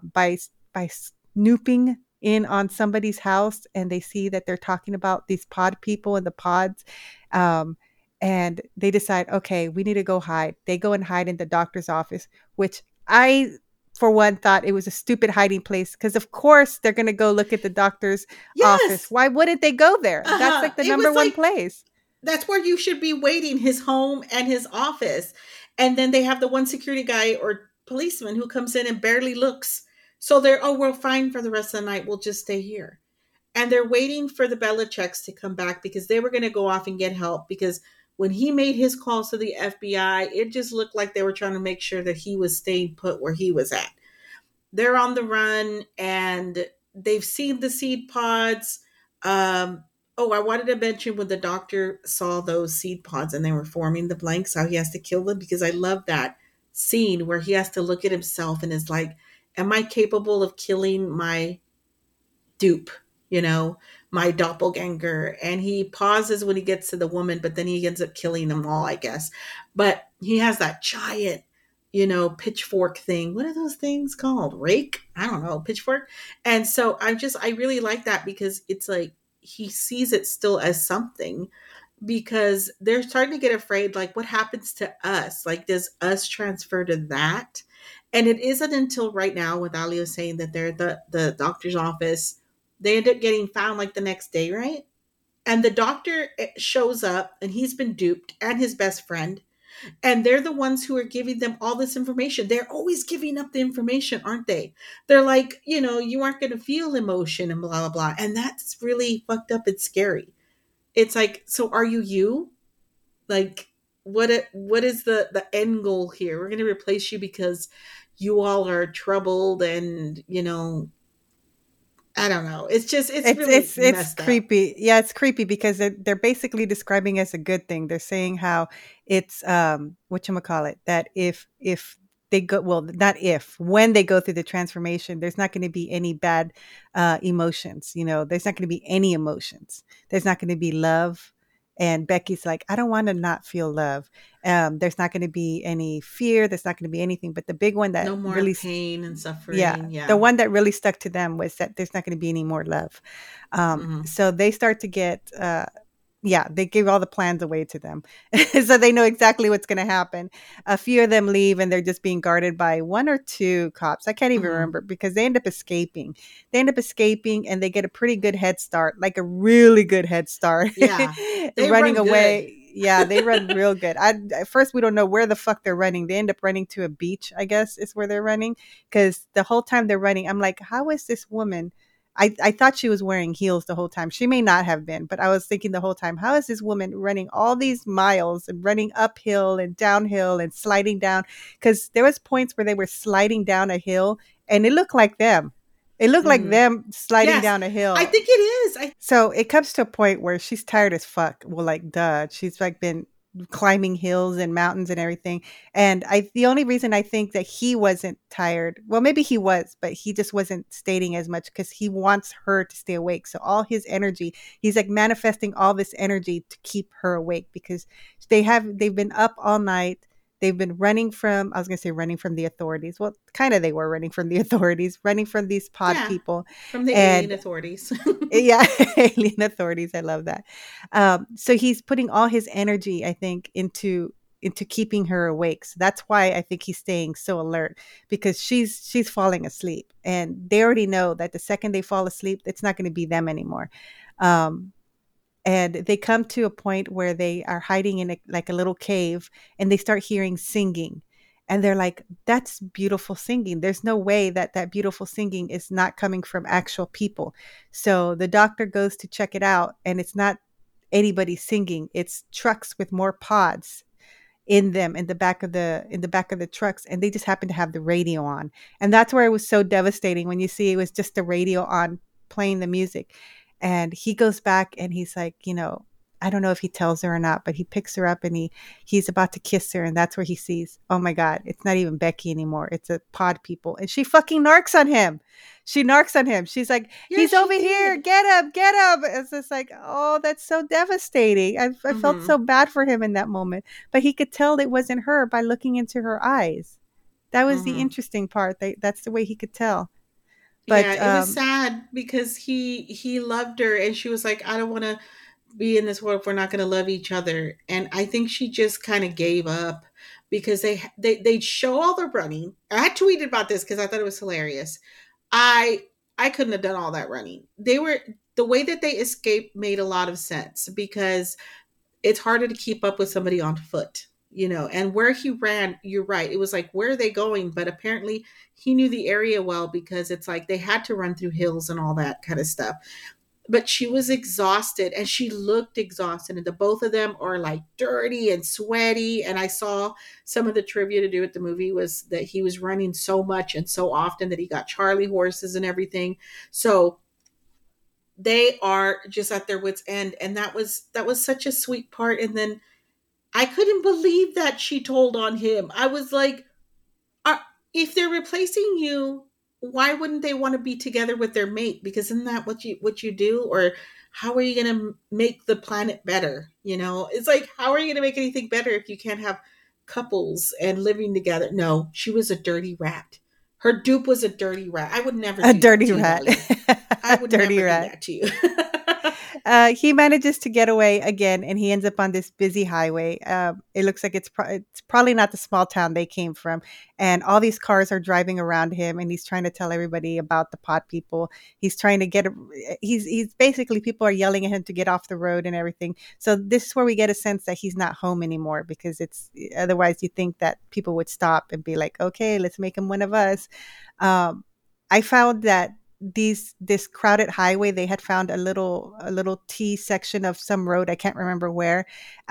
by snooping in on somebody's house, and they see that they're talking about these pod people and the pods. Um, and they decide, okay, we need to go hide. They go and hide in the doctor's office, which I, for one, thought it was a stupid hiding place because, of course, they're going to go look at the doctor's office. Yes. Why wouldn't they go there? That's like the It number was one like, place. that's where you should be waiting, his home and his office. And then they have the one security guy or policeman who comes in and barely looks. So they're, oh, we're fine for the rest of the night. We'll just stay here. And they're waiting for the Belichicks to come back because they were going to go off and get help. Because when he made his calls to the FBI, it just looked like they were trying to make sure that he was staying put where he was at. They're on the run and they've seen the seed pods. Oh, I wanted to mention when the doctor saw those seed pods and they were forming the blanks, how he has to kill them, because I love that scene where he has to look at himself and is like, am I capable of killing my dupe, you know, my doppelganger? And he pauses when he gets to the woman, but then he ends up killing them all, I guess. But he has that giant, you know, pitchfork thing. What are those things called? Rake? I don't know, pitchfork. And so I really like that because it's like he sees it still as something, because they're starting to get afraid, like, what happens to us? Like, does us transfer to that? And it isn't until right now, with Alio saying that they're the doctor's office, they end up getting found like the next day, right? And the doctor shows up and he's been duped, and his best friend. And they're the ones who are giving them all this information. They're always giving up the information, aren't they? They're like, you know, you aren't going to feel emotion and blah, blah, blah. And that's really fucked up. It's scary. It's like, so are you? Like, what is the end goal here? We're going to replace you because you all are troubled, and, you know, I don't know. It's just, it's really It's messed up. creepy. Yeah, it's creepy because they're basically describing it as a good thing. They're saying how it's whatchamacallit, that if they go, well, not if, when they go through the transformation, there's not going to be any bad emotions. You know, there's not going to be any emotions. There's not going to be love. And Becky's like, I don't want to not feel love. There's not going to be any fear. There's not going to be anything. But the big one that No more really, pain and yeah, suffering. the Yeah. one that really stuck to them was that there's not going to be any more love. Hmm. So they start to get, yeah, they give all the plans away to them. So they know exactly what's going to happen. A few of them leave and they're just being guarded by one or two cops. I can't even Hmm. remember because they end up escaping. They end up escaping and they get a pretty good head start, like a really good head start, Yeah. They running run good. away. Yeah, they run real good. At first, we don't know where the fuck they're running. They end up running to a beach, I guess, is where they're running. Because the whole time they're running, I'm like, how is this woman? I thought she was wearing heels the whole time. She may not have been, but I was thinking the whole time, how is this woman running all these miles and running uphill and downhill and sliding down? Because there was points where they were sliding down a hill and it looked like them. It looked like Hmm. them sliding Yes. down a I hill. think it is. So it comes to a point where she's tired as fuck. Well, like, duh. She's like been climbing hills and mountains and everything. And the only reason I think that he wasn't tired, well, maybe he was, but he just wasn't stating as much because he wants her to stay awake. So all his energy, he's like manifesting all this energy to keep her awake because they've been up all night. They've been running from, I was going to say running from the authorities. Well, kind of they were running from the authorities, running from these pod Yeah. people. From the alien And authorities. yeah, alien authorities. I love that. So he's putting all his energy, I think, into keeping her awake. So that's why I think he's staying so alert because she's falling asleep, and they already know that the second they fall asleep, it's not going to be them anymore. Um, and they come to a point where they are hiding in like a little cave, and they start hearing singing, and they're like, that's beautiful singing. There's no way that that beautiful singing is not coming from actual people. So the doctor goes to check it out, and it's not anybody singing. It's trucks with more pods in them in the back of the trucks, and they just happen to have the radio on. And that's where it was so devastating when you see it was just the radio on playing the music. And he goes back and he's like, you know, I don't know if he tells her or not, but he picks her up and he's about to kiss her, and that's where he sees, oh my God, it's not even Becky anymore. It's a pod people. And she fucking narcs on him. She narcs on him. She's like, Yeah, he's she over here. did. Get him, get him. It's just like, oh, that's so devastating. I felt Hmm. so bad for him in that moment. But he could tell it wasn't her by looking into her eyes. That was the Hmm. interesting part. That's the way he could tell. Yeah, But it was sad because he loved her, and she was like, I don't want to be in this world if we're not going to love each other. And I think she just kind of gave up because they show all the running. I tweeted about this because I thought it was hilarious. I I couldn't have done all that running. They were the way that they escaped made a lot of sense because it's harder to keep up with somebody on foot, and where he ran, you're right, it was like, where are they going? But apparently he knew the area well because it's like they had to run through hills and all that kind of stuff. But she was exhausted and she looked exhausted, and the both of them are like dirty and sweaty. And I saw some of the trivia to do with the movie was that he was running so much and so often that he got Charlie horses and everything. So they are just at their wits end, and that was such a sweet part. And then I couldn't believe that she told on him. I was like, are, if they're replacing you, why wouldn't they want to be together with their mate? Because isn't that what you do? Or how are you going to make the planet better? It's like, how are you going to make anything better if you can't have couples and living together? No, she was a dirty rat. Her dupe was a dirty rat. I would never a do that dirty to you, rat. Dahlia. I A would dirty never do rat. that to you. He manages to get away again, and he ends up on this busy highway. It looks like it's probably not the small town they came from, and all these cars are driving around him, and he's trying to tell everybody about the pot people. He's trying to get. He's basically, people are yelling at him to get off the road and everything. So this is where we get a sense that he's not home anymore, because it's otherwise you think that people would stop and be like, okay, let's make him one of us. I found that this crowded highway, they had found a little T section of some road, I can't remember where,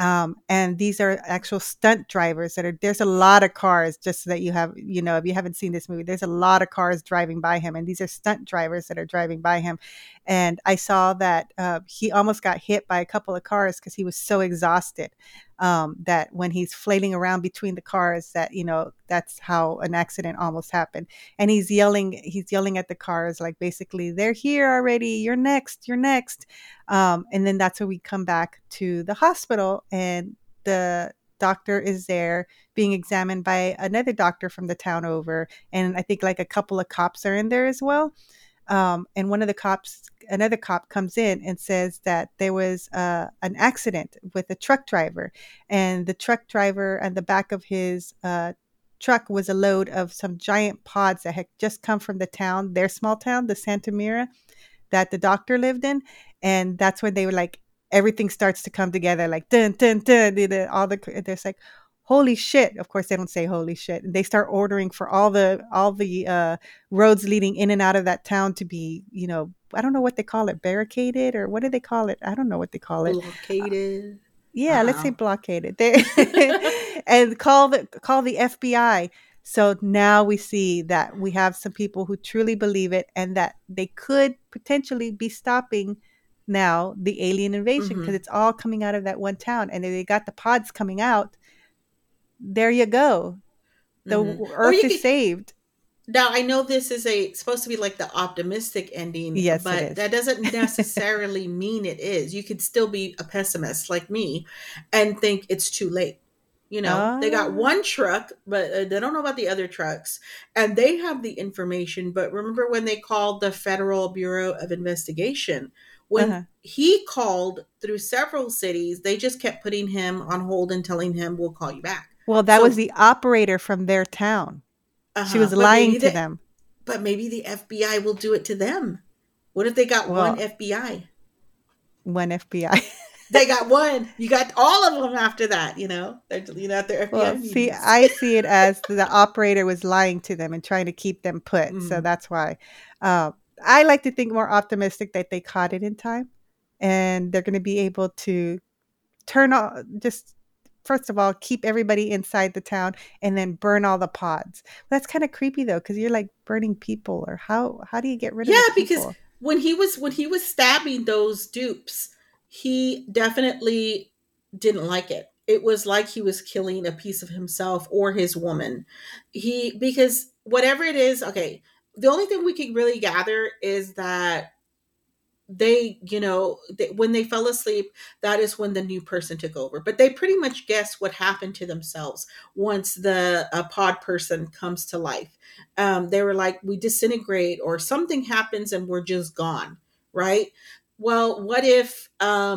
and these are actual stunt drivers that are, there's a lot of cars, just so that you have, if you haven't seen this movie, there's a lot of cars driving by him, and these are stunt drivers that are driving by him. And I saw that he almost got hit by a couple of cars because he was so exhausted, that when he's flailing around between the cars, that that's how an accident almost happened. And he's yelling at the cars, like, basically, they're here already, you're next, you're next. And then that's where we come back to the hospital, and the doctor is there being examined by another doctor from the town over, and I think like a couple of cops are in there as well. And another cop comes in and says that there was an accident with a truck driver, and the truck driver, and the back of his truck was a load of some giant pods that had just come from the town, their small town, the Santa Mira, that the doctor lived in. And that's when they were like, everything starts to come together, like dun dun dun, all there's like, holy shit. Of course they don't say holy shit, and they start ordering for all the roads leading in and out of that town to be, I don't know what they call it, barricaded, or what do they call it? I don't know what they call it. Blockaded. Yeah, let's say Uh-huh. blockaded. They and call the FBI. So now we see that we have some people who truly believe it, and that they could potentially be stopping now the alien invasion, because Hmm. it's all coming out of that one town, and they got the pods coming out. There you go. The Hmm. Or Earth you is could saved. now, I know this is a supposed to be like the optimistic ending, Yes, it but is. that doesn't necessarily mean it is. You could still be a pessimist like me and think it's too late. They got Ah, one truck, but they don't know about the other trucks, and they have the information. But remember when they called the Federal Bureau of Investigation? When uh-huh. he called through several cities, they just kept putting him on hold and telling him, "We'll call you back." Well, that was So, the operator from their town. She was but lying to them. maybe the FBI will do it to them. What if they got one Well, FBI? one FBI. They got one. You got all of them after that. They're at their FBI Well, see, meetings. I see it as the operator was lying to them and trying to keep them put. So Mm, that's why. Uh, I like to think more optimistic that they caught it in time, and they're going to be able to turn off, just first of all, keep everybody inside the town, and then burn all the pods. That's kind of creepy though, because you're like burning people, or how do you get rid of yeah, the because people? when he was stabbing those dupes, he definitely didn't like it. It was like he was killing a piece of himself or his woman. Because whatever it is, okay, the only thing we can really gather is that when they fell asleep, that is when the new person took over. But they pretty much guess what happened to themselves once the pod person comes to life. They were like, we disintegrate or something happens and we're just gone, right? Well, what if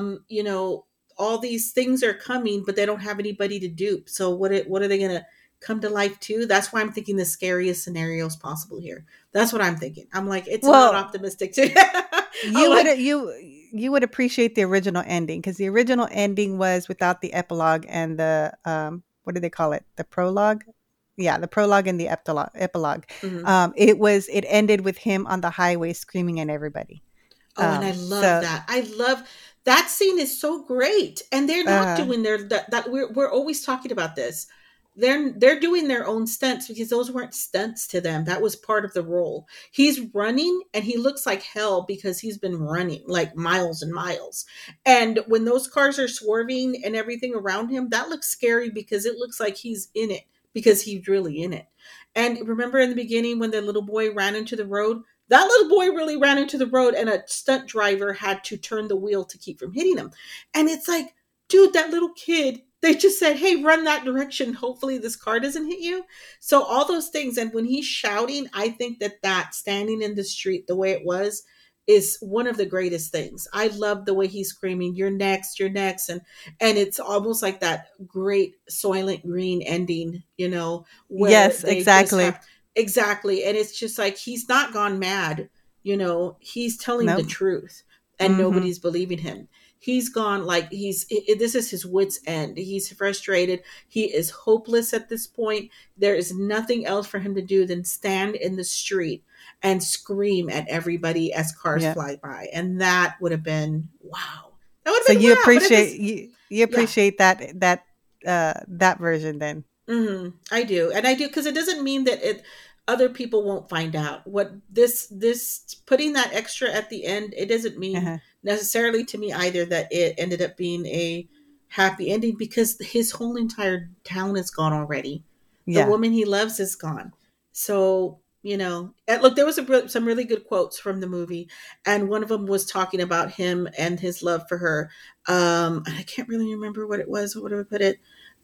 all these things are coming but they don't have anybody to dupe? So what are they going to come to life to? That's why I'm thinking the scariest scenarios possible here. That's what I'm thinking. I'm like, it's not Well, optimistic too. I'm you would like, you would appreciate the original ending, because the original ending was without the epilogue and the what do they call it? The prologue? Yeah, the prologue and the epilogue. mhm. It ended with him on the highway screaming at everybody. Oh, and I love So that. I love that scene is so great. And they're not uh doing that we're always talking about this. They're doing their own stunts because those weren't stunts to them. That was part of the role. He's running and he looks like hell because he's been running like miles and miles. And when those cars are swerving and everything around him, that looks scary because it looks like he's in it because he's really in it. And remember in the beginning when the little boy ran into the road? That little boy really ran into the road and a stunt driver had to turn the wheel to keep from hitting him. And it's like, dude, that little kid, they just said, hey, run that direction. Hopefully this car doesn't hit you. So all those things. And when he's shouting, I think that standing in the street the way it was is one of the greatest things. I love the way he's screaming, you're next, you're next. And it's almost like that great Soylent Green ending, where yes, they just exactly. have exactly. And it's just like he's not gone mad, he's telling the Nope. truth and Mhm. nobody's believing him. He's gone like this is his wits end. He's frustrated. He is hopeless at this point. There is nothing else for him to do than stand in the street and scream at everybody as cars Yeah. fly by. And that would have been wow. That would have So been you wow. But at appreciate this, you yeah, appreciate that version then. I do, and I do because it doesn't mean that other people won't find out what this putting that extra at the end. It doesn't mean Uh-huh. necessarily to me either that it ended up being a happy ending because his whole entire town is gone already. The Yeah. woman he loves is gone. So and look, there was some really good quotes from the movie, and one of them was talking about him and his love for her. And I can't really remember what it was. What would I put it?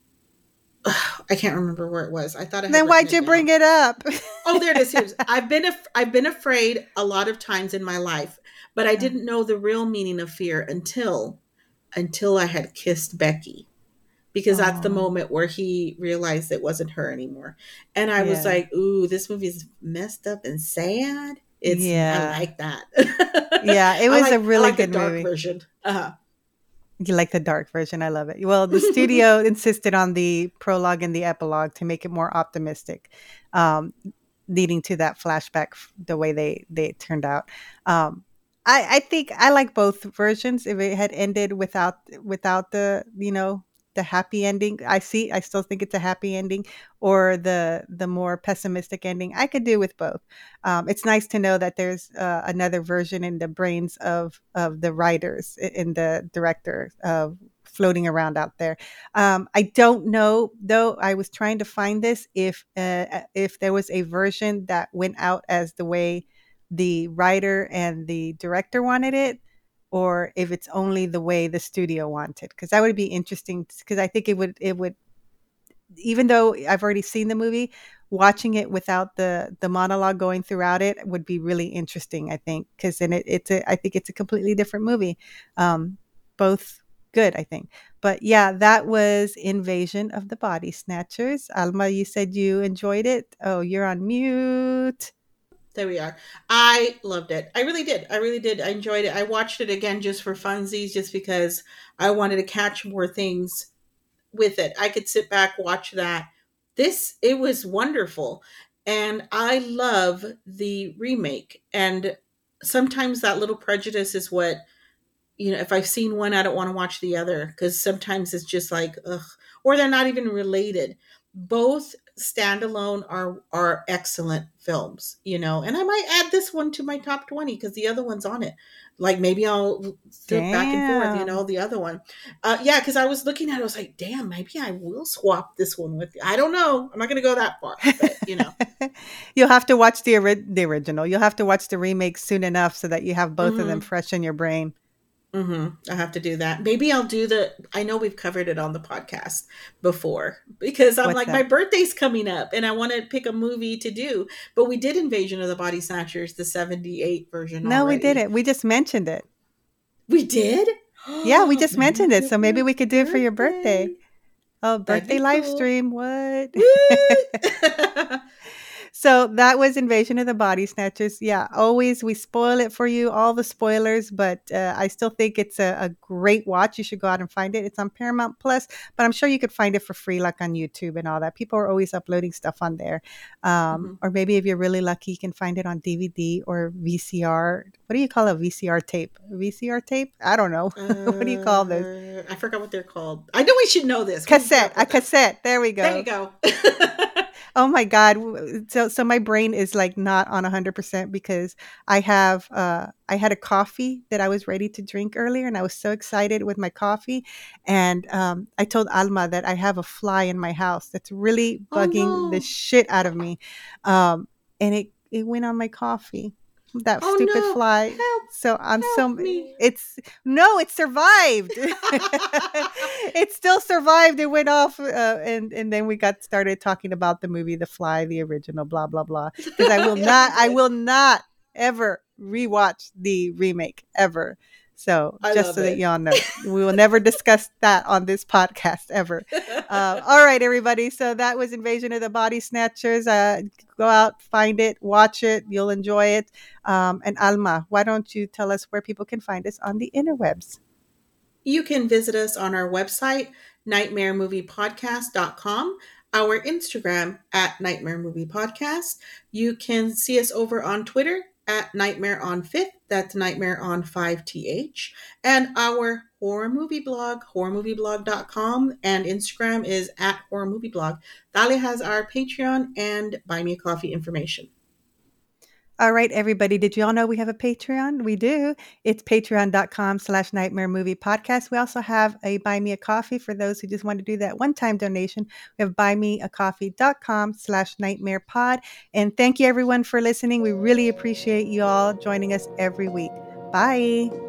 I can't remember where it was. I thought I had Then written why'd it you bring down. it up? Oh, there it is. Here's I've been afraid a lot of times in my life, but I didn't know the real meaning of fear until I had kissed Becky because that's the Oh, moment where he realized it wasn't her anymore. And I was yeah. like, "Ooh, this movie is messed up and sad." I Yeah. like that. Yeah, it was a I really like the good dark movie. version. Uh-huh. You like the dark version, I love it. Well, the studio insisted on the prologue and the epilogue to make it more optimistic, um, leading to that flashback the way they turned out. Um, I think I like both versions. If it had ended without the happy ending, I still think it's a happy ending, or the more pessimistic ending. I could do with both. It's nice to know that there's another version in the brains of the writers in the director floating around out there. I don't know though. I was trying to find this if there was a version that went out as the way the writer and the director wanted it, or if it's only the way the studio wanted. Because that would be interesting. Because I think it would, even though I've already seen the movie, watching it without the monologue going throughout it would be really interesting. I think because then I think it's a completely different movie. Both good, I think. But yeah, that was Invasion of the Body Snatchers. Alma, you said you enjoyed it. Oh, you're on mute. There we are. I loved it. I really did. I really did. I enjoyed it. I watched it again just for funsies, just because I wanted to catch more things with it. I could sit back, watch that. It was wonderful. And I love the remake. And sometimes that little prejudice is what, if I've seen one, I don't want to watch the other because sometimes it's just like, ugh, or they're not even related. Both standalone are excellent films, you know. And I might add this one to my top 20 because the other one's on it. Like maybe I'll flip back and forth, you Damn. know, the other one. Yeah, because I was looking at it, I was like, damn, maybe I will swap this one with. I don't know. I'm not gonna go that far, but you know. You'll have to watch the original. You'll have to watch the remake soon enough so that you have both of them Hmm. fresh in your brain. I have to do that. Maybe I'll do the. I know we've covered it on the podcast before because I'm What's like, my that? birthday's coming up and I want to pick a movie to do. But we did Invasion of the Body Snatchers, the 78 version No, we already. didn't. We just mentioned it. We did? Yeah, we just Maybe mentioned it. for So maybe your we could do it for your birthday. birthday. Oh, That'd birthday be live cool. stream. What? Woo! So that was Invasion of the Body Snatchers. Yeah, always we spoil it for you, all the spoilers, but I still think it's a great watch. You should go out and find it. It's on Paramount Plus, but I'm sure you could find it for free, like on YouTube and all that. People are always uploading stuff on there. Mhm. Or maybe if you're really lucky, you can find it on DVD or VCR. What do you call a VCR tape? VCR tape? I don't know. What do you call those? I forgot what they're called. I know we should know this. We grew Cassette. up A with them. cassette. There we There you go. go. Oh my God. So my brain is like not on 100% because I had a coffee that I was ready to drink earlier and I was so excited with my coffee. And I told Alma that I have a fly in my house that's really Oh bugging the no. shit out of me. Um, and it went on my coffee. That Oh stupid no. fly. Help. So I'm Help so me. it's no, it survived. It still survived. It went off, and then we got started talking about the movie The Fly, the original, blah blah blah. Because Yeah, we I did. will not ever rewatch the remake ever. So I just love so that it. y'all know, we will never discuss that on this podcast ever. All right, everybody. So that was Invasion of the Body Snatchers. Go out, find it, watch it. You'll enjoy it. And Alma, why don't you tell us where people can find us on the interwebs? You can visit us on our website, nightmaremoviepodcast.com, our Instagram at Nightmare Movie Podcast. You can see us over on Twitter at Nightmare on Fifth. That's Nightmare on 5th. And our horror movie blog, horrormovieblog.com, and Instagram is at horror movie blog. Dale has our Patreon and Buy Me a Coffee information. All right, everybody. Did you all know we have a Patreon? We do. It's patreon.com/nightmare movie podcast. We also have a buy me a coffee for those who just want to do that one-time donation. We have buymeacoffee.com/nightmare pod. And thank you everyone for listening. We really appreciate you all joining us every week. Bye.